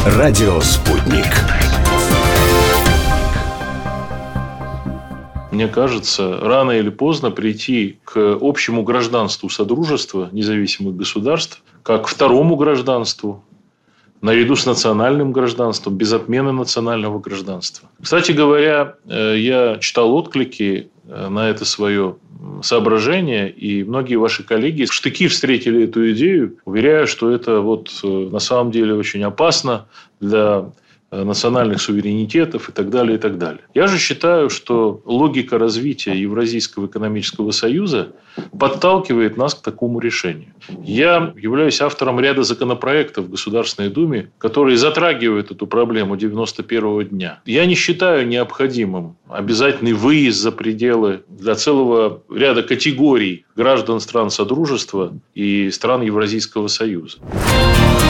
Радио «Спутник». Мне кажется, рано или поздно прийти к общему гражданству Содружества независимых государств, как к второму гражданству, наряду с национальным гражданством, без отмены национального гражданства. Кстати говоря, я читал отклики на это свое соображение, и многие ваши коллеги в штыки встретили эту идею, уверяя, что это на самом деле очень опасно для национальных суверенитетов и так далее, и так далее. Я же считаю, что логика развития Евразийского экономического союза подталкивает нас к такому решению. Я являюсь автором ряда законопроектов в Государственной Думе, которые затрагивают эту проблему 91-го дня. Я не считаю необходимым обязательный выезд за пределы для целого ряда категорий граждан стран Содружества и стран Евразийского союза.